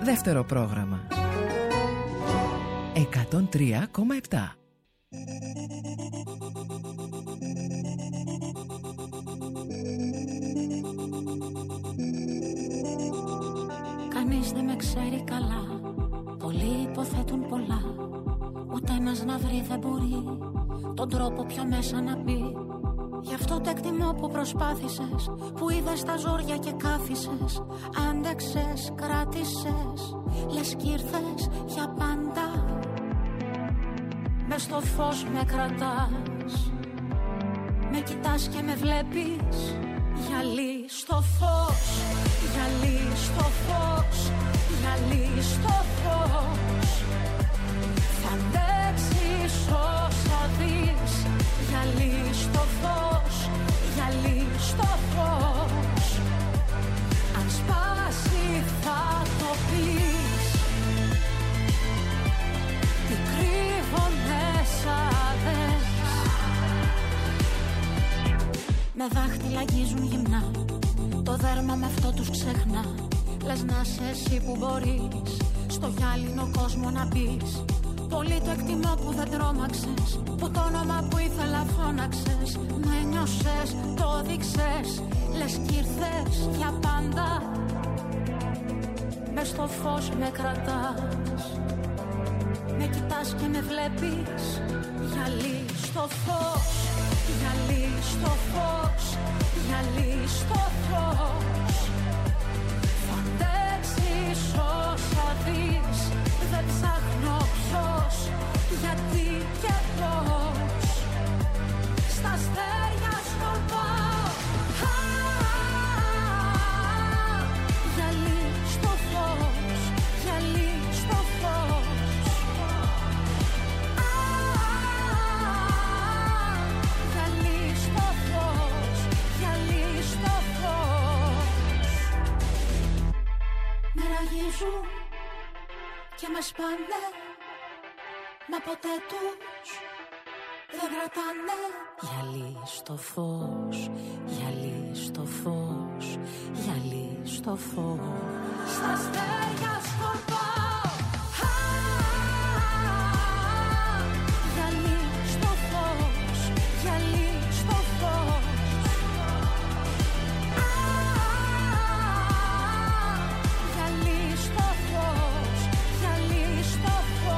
Δεύτερο πρόγραμμα 103,7. Κανείς δεν με ξέρει καλά, πολλοί υποθέτουν πολλά. Ούτε ένας να βρει δεν μπορεί τον τρόπο πιο μέσα να μπει. Γι' αυτό το εκτιμώ που προσπάθησες, που είδες τα ζόρια και κάθισες. Άντεξες, κράτησες, λες κι ήρθες για πάντα. Μες στο φως με κρατάς, με κοιτάς και με βλέπεις. Γυαλί στο φως, γυαλί στο φως, γυαλί στο φως. Θα αντέξεις όσα δεις. Γυαλί στο φως, γυαλί στο φως. Αν σπάσει θα το πεις. Τι κρύβω μέσα δες. Με δάχτυλα αγγίζουν γυμνά, το δέρμα με αυτό τους ξεχνά. Λες να είσαι εσύ που μπορείς στο γυάλινο κόσμο να μπεις. Πολύ το εκτιμώ που δεν τρόμαξες, που το όνομα που ήθελα φώναξες. Με νιώσες, το δείξες, λες κι ήρθες για πάντα. Μες στο φως με κρατάς, με κοιτάς και με βλέπεις. Γυαλί στο φως, γυαλί στο φως, γυαλί στο φως. Θα αντέξεις όσα δεις. Δεν ψάχνω ποιος, γιατί και πώς. Στα αστέρια σκορπάω. Γυαλί στο φως, γυαλί στο φως. Γυαλί στο φως, γυαλί στο φως. Με ραγίζουν και με σπάνε, μα ποτέ τους δεν κρατάνε. Γυαλί στο φως, γυαλί στο φως, γυαλί στο φως. Στα αστέρια σκορπάω. Γυαλί στο φως, γυαλί στο φως. Γυαλί στο φως, γυαλί στο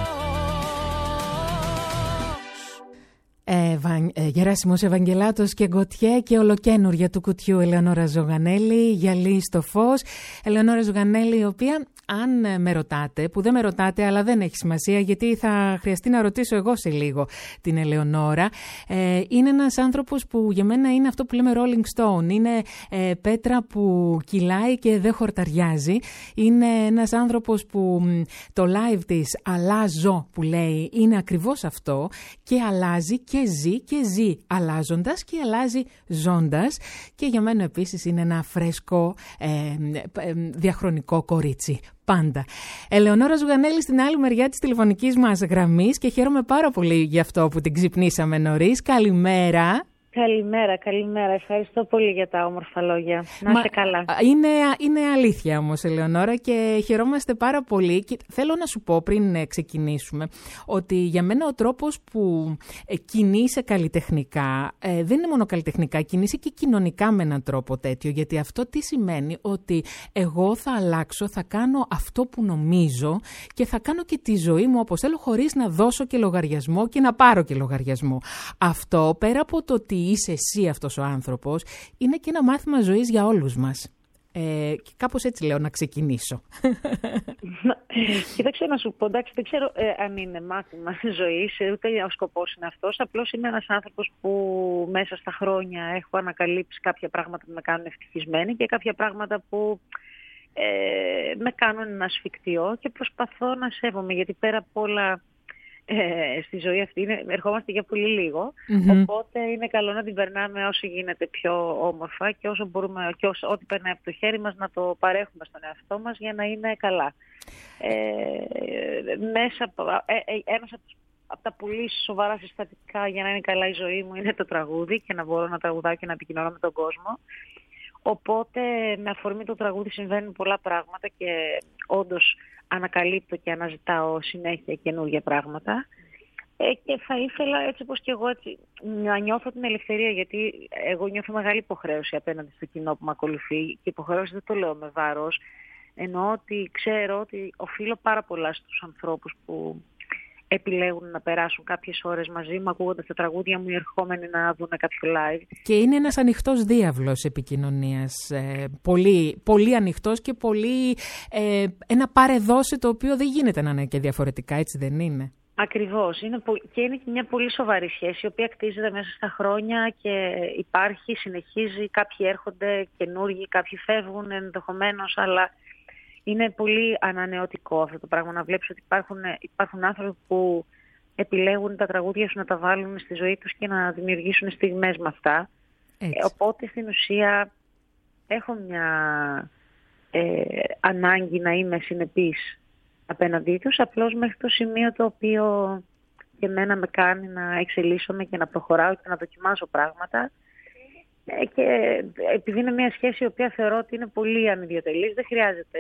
φως. Γεράσιμος Ευαγγελάτος και Γκοτιέ και ολοκαίνουργια του κουτιού Ελεονόρα Ζωγανέλη, γυαλί στο φως. Ελεονόρα Ζωγανέλη, η οποία, αν με ρωτάτε, που δεν με ρωτάτε αλλά δεν έχει σημασία γιατί θα χρειαστεί να ρωτήσω εγώ σε λίγο την Ελεονόρα, είναι ένας άνθρωπος που για μένα είναι αυτό που λέμε Rolling Stone, είναι πέτρα που κυλάει και δεν χορταριάζει, είναι ένας άνθρωπος που το live της «Αλλάζω» που λέει είναι ακριβώς αυτό και αλλάζει και ζει αλλάζοντας και αλλάζει ζώντας, και για μένα επίσης είναι ένα φρέσκο διαχρονικό κορίτσι. Πάντα. Ελεονόρα Ζωγανέλη στην άλλη μεριά της τηλεφωνικής μας γραμμής και χαίρομαι πάρα πολύ γι' αυτό που την ξυπνήσαμε νωρίς. Καλημέρα. Καλημέρα. Ευχαριστώ πολύ για τα όμορφα λόγια. Να είστε καλά. Είναι αλήθεια όμως, Ελεονόρα, και χαιρόμαστε πάρα πολύ. Και θέλω να σου πω πριν ξεκινήσουμε ότι για μένα ο τρόπος που κινείσαι καλλιτεχνικά δεν είναι μόνο καλλιτεχνικά, κινείσαι και κοινωνικά με έναν τρόπο τέτοιο. Γιατί αυτό τι σημαίνει? Ότι εγώ θα αλλάξω, θα κάνω αυτό που νομίζω και θα κάνω και τη ζωή μου όπως θέλω, χωρίς να δώσω και λογαριασμό και να πάρω και λογαριασμό. Αυτό, πέρα από το ότι είσαι εσύ αυτός ο άνθρωπος, είναι και ένα μάθημα ζωής για όλους μας. Και κάπως έτσι λέω να ξεκινήσω. Κοίταξε να σου πω, εντάξει, δεν ξέρω αν είναι μάθημα ζωής, ούτε ο σκοπός είναι αυτός. Απλώς είμαι ένας άνθρωπος που μέσα στα χρόνια έχω ανακαλύψει κάποια πράγματα που με κάνουν ευτυχισμένη και κάποια πράγματα που με κάνουν ένα σφικτιό, και προσπαθώ να σέβομαι, γιατί πέρα απ' όλα στη ζωή αυτή ερχόμαστε για πολύ λίγο, οπότε είναι καλό να την περνάμε όσο γίνεται πιο όμορφα και όσο μπορούμε, και ό,τι περνάει από το χέρι μας να το παρέχουμε στον εαυτό μας για να είναι καλά. Ένας από τα πολύ σοβαρά συστατικά για να είναι καλά η ζωή μου είναι το τραγούδι και να μπορώ να τραγουδάω και να επικοινωνώ με τον κόσμο. Οπότε με αφορμή το τραγούδι συμβαίνουν πολλά πράγματα και όντως ανακαλύπτω και αναζητάω συνέχεια καινούργια πράγματα. Και θα ήθελα έτσι όπως και εγώ έτσι, να νιώθω την ελευθερία, γιατί εγώ νιώθω μεγάλη υποχρέωση απέναντι στο κοινό που με ακολουθεί, και υποχρέωση δεν το λέω με βάρος, εννοώ ότι ξέρω ότι οφείλω πάρα πολλά στους ανθρώπους που επιλέγουν να περάσουν κάποιες ώρες μαζί μου ακούγοντας τα τραγούδια μου ή ερχόμενοι να δουν κάποιο live. Και είναι ένας ανοιχτός διάβλος επικοινωνίας, πολύ, πολύ ανοιχτός και πολύ ένα πάρε-δώσε, το οποίο δεν γίνεται να είναι και διαφορετικά, έτσι δεν είναι? Ακριβώς. Και είναι και μια πολύ σοβαρή σχέση, η οποία κτίζεται μέσα στα χρόνια και υπάρχει, συνεχίζει. Κάποιοι έρχονται καινούργοι, κάποιοι φεύγουν ενδεχομένως, αλλά είναι πολύ ανανεωτικό αυτό το πράγμα, να βλέπεις ότι υπάρχουν άνθρωποι που επιλέγουν τα τραγούδια σου να τα βάλουν στη ζωή τους και να δημιουργήσουν στιγμές με αυτά. Οπότε στην ουσία έχω μια ανάγκη να είμαι συνεπής απέναντί τους, απλώς μέχρι το σημείο το οποίο και εμένα με κάνει να εξελίσσομαι και να προχωράω και να δοκιμάσω πράγματα. Και επειδή είναι μια σχέση η οποία θεωρώ ότι είναι πολύ ανιδιοτελής, δεν χρειάζεται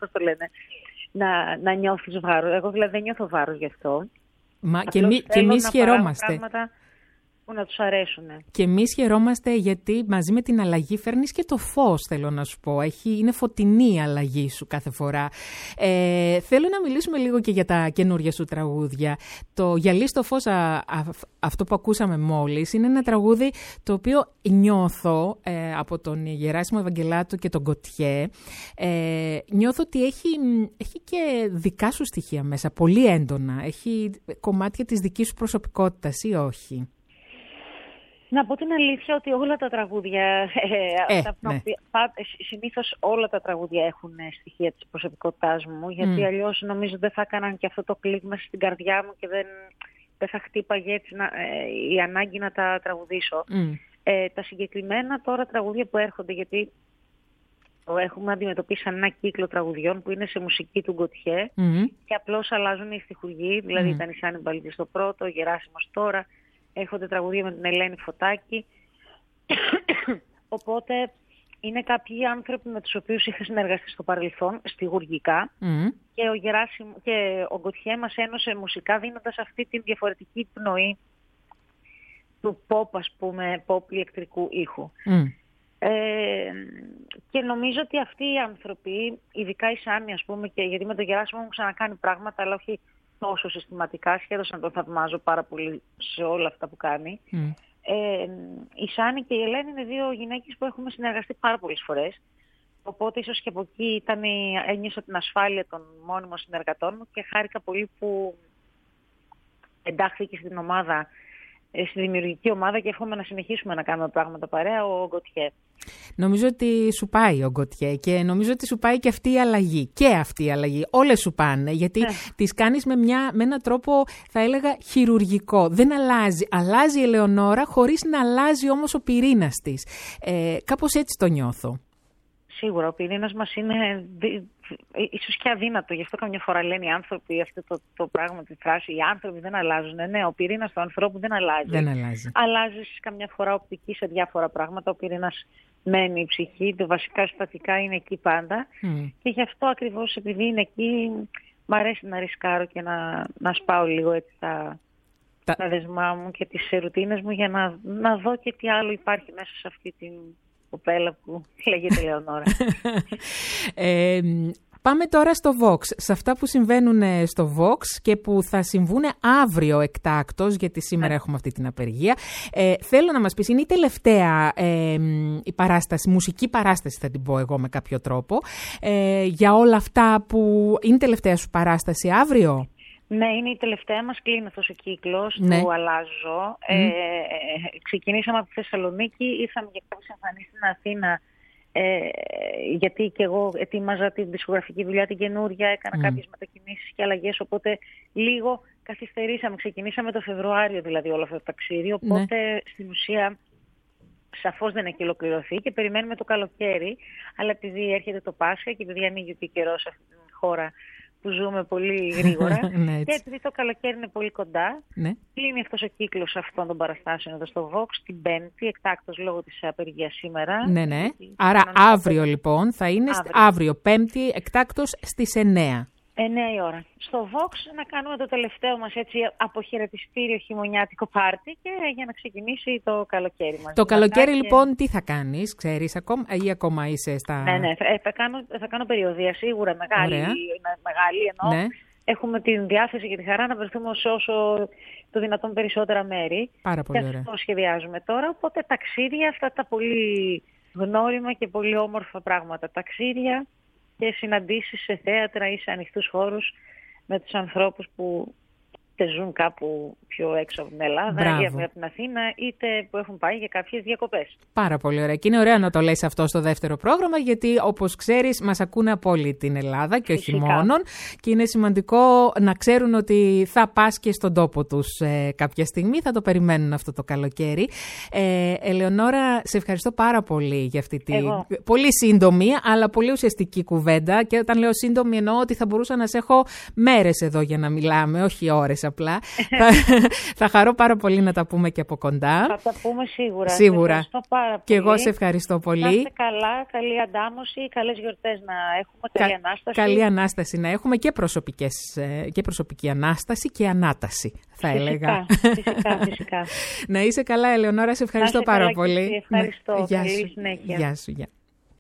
να νιώθεις βάρος. Εγώ δηλαδή δεν νιώθω βάρος γι' αυτό. Και εμείς χαιρόμαστε. Πράγματα που να τους αρέσουν. Και εμείς χαιρόμαστε, γιατί μαζί με την αλλαγή φέρνεις και το φως, θέλω να σου πω. Είναι φωτεινή η αλλαγή σου κάθε φορά. Θέλω να μιλήσουμε λίγο και για τα καινούργια σου τραγούδια. Το «Γυαλί στο φως», αυτό που ακούσαμε μόλις, είναι ένα τραγούδι το οποίο νιώθω από τον Γεράσιμο Ευαγγελάτο και τον Γκοτιέ. Νιώθω ότι έχει και δικά σου στοιχεία μέσα, πολύ έντονα. Έχει κομμάτια της δικής σου προσωπικότητας ή όχι? Να πω την αλήθεια ότι όλα τα τραγούδια, συνήθως όλα τα τραγούδια έχουν στοιχεία της προσωπικότητάς μου, γιατί αλλιώς νομίζω δεν θα έκαναν και αυτό το κλικ μέσα στην καρδιά μου και δεν θα χτύπαγε έτσι η ανάγκη να τα τραγουδήσω. Τα συγκεκριμένα τώρα τραγούδια που έρχονται, γιατί έχουμε αντιμετωπίσει ένα κύκλο τραγουδιών που είναι σε μουσική του Γκοτιέ και απλώς αλλάζουν οι στιχουργοί, δηλαδή ήταν η Σάνι Μπαλτζή στο πρώτο, ο Γεράσιμος τώρα. Έρχονται τραγουδία με την Ελένη Φωτάκη. Οπότε είναι κάποιοι άνθρωποι με τους οποίους είχα συνεργαστεί στο παρελθόν, στιχουργικά. Και ο Γεράσιμο και ο Γκοτιέ μας ένωσε μουσικά, δίνοντας αυτή τη διαφορετική πνοή του pop, ας πούμε, pop ηλεκτρικού ήχου. Και νομίζω ότι αυτοί οι άνθρωποι, ειδικά η Σάνι, ας πούμε, και γιατί με τον Γεράσιμο μου ξανακάνει πράγματα, αλλά όχι τόσο συστηματικά, σχεδόν να τον θαυμάζω πάρα πολύ σε όλα αυτά που κάνει. Η Σάνι και η Ελένη είναι δύο γυναίκες που έχουμε συνεργαστεί πάρα πολλές φορές. Οπότε ίσως και από εκεί ένιωσα την ασφάλεια των μόνιμων συνεργατών μου και χάρηκα πολύ που εντάχθηκε στην ομάδα, στη δημιουργική ομάδα, και εύχομαι να συνεχίσουμε να κάνουμε πράγματα παρέα ο Γκοτιέ. Νομίζω ότι σου πάει ο Γκοτιέ και νομίζω ότι σου πάει και αυτή η αλλαγή. Και αυτή η αλλαγή. Όλες σου πάνε, γιατί τις κάνεις με έναν τρόπο, θα έλεγα, χειρουργικό. Δεν αλλάζει. Αλλάζει η Ελεονόρα χωρίς να αλλάζει όμως ο πυρήνας της. Κάπως έτσι το νιώθω. Σίγουρα, ο πυρήνας μας είναι ίσως και αδύνατο. Γι' αυτό καμιά φορά λένε οι άνθρωποι αυτό το πράγμα, τη φράση, οι άνθρωποι δεν αλλάζουν. Ναι, ο πυρήνας του ανθρώπου δεν αλλάζει. Δεν αλλάζει. Αλλάζει καμιά φορά οπτική σε διάφορα πράγματα. Ο πυρήνας μένει, η ψυχή, τα βασικά συστατικά είναι εκεί πάντα. Και γι' αυτό ακριβώς, επειδή είναι εκεί, μ' αρέσει να ρισκάρω και να σπάω λίγο έτσι τα δεσμά μου και τις ρουτίνες μου, για να δω και τι άλλο υπάρχει μέσα σε αυτή την κοπέλα που λέγεται Ελεονόρα. Πάμε τώρα στο Vox. Σε αυτά που συμβαίνουν στο Vox και που θα συμβούν αύριο εκτάκτως, γιατί σήμερα έχουμε αυτή την απεργία. Θέλω να μας πεις, είναι η τελευταία η παράσταση, μουσική παράσταση θα την πω εγώ με κάποιο τρόπο, για όλα αυτά που είναι η τελευταία σου παράσταση αύριο? Ναι, είναι η τελευταία μας, κλείνει αυτός ο κύκλος του Αλλάζω. Ξεκινήσαμε από τη Θεσσαλονίκη, ήρθαμε για κάποιες εμφανίσεις στην Αθήνα, γιατί και εγώ ετοίμαζα την δισκογραφική δουλειά την καινούρια, έκανα κάποιες μετακινήσεις και αλλαγές, οπότε λίγο καθυστερήσαμε. Ξεκινήσαμε το Φεβρουάριο δηλαδή όλο αυτό το ταξίδι, οπότε στην ουσία σαφώς δεν έχει ολοκληρωθεί και περιμένουμε το καλοκαίρι, αλλά επειδή έρχεται το Πάσχα και επειδή ανοίγει και καιρό σε αυτή την χώρα που ζούμε πολύ γρήγορα. Ναι, και επειδή το καλοκαίρι είναι πολύ κοντά, ναι. κλείνει αυτός ο κύκλος αυτών των παραστάσεων εδώ στο Vox την Πέμπτη, εκτάκτως λόγω της απεργίας σήμερα. Ναι, ναι. Άρα αύριο λοιπόν θα είναι, αύριο Πέμπτη, εκτάκτως στις 9. 9 η ώρα. Στο Vox να κάνουμε το τελευταίο μας έτσι αποχαιρετιστήριο χειμωνιάτικο πάρτι και για να ξεκινήσει το καλοκαίρι μας. Το καλοκαίρι λοιπόν τι θα κάνεις, ξέρεις ακόμα ή ακόμα είσαι στα... Ναι, θα κάνω περιοδία σίγουρα μεγάλη ενώ ναι. Έχουμε την διάθεση και τη χαρά να βρεθούμε όσο το δυνατόν περισσότερα μέρη. Πάρα πολύ ωραία. Και αυτό σχεδιάζουμε τώρα, οπότε ταξίδια, αυτά τα πολύ γνώριμα και πολύ όμορφα πράγματα. Ταξίδια και συναντήσεις σε θέατρα ή σε ανοιχτούς χώρους με τους ανθρώπους που είτε ζουν κάπου πιο έξω από την Ελλάδα ή από την Αθήνα, είτε που έχουν πάει για κάποιες διακοπές. Πάρα πολύ ωραία. Και είναι ωραία να το λες αυτό στο δεύτερο πρόγραμμα, γιατί όπως ξέρεις μας ακούνε από όλη την Ελλάδα και όχι μόνον. Και είναι σημαντικό να ξέρουν ότι θα πας και στον τόπο τους κάποια στιγμή. Θα το περιμένουν αυτό το καλοκαίρι. Ελεονόρα, σε ευχαριστώ πάρα πολύ για αυτή τη πολύ σύντομη, αλλά πολύ ουσιαστική κουβέντα. Και όταν λέω σύντομη εννοώ ότι θα μπορούσα να σε έχω μέρες εδώ για να μιλάμε, όχι ώρες απλά. Θα χαρώ πάρα πολύ να τα πούμε και από κοντά. Θα τα πούμε σίγουρα. Σίγουρα. Πάρα πολύ. Και εγώ σε ευχαριστώ πολύ. Να είστε καλά, καλή αντάμωση, καλές γιορτές να έχουμε, καλή Ανάσταση. Καλή Ανάσταση να έχουμε και προσωπική Ανάσταση και Ανάταση, θα έλεγα. Φυσικά. Να είσαι καλά, Ελεονόρα, σε ευχαριστώ πάρα πολύ. Ευχαριστώ. Γεια καλή σου. συνέχεια. Γεια σου.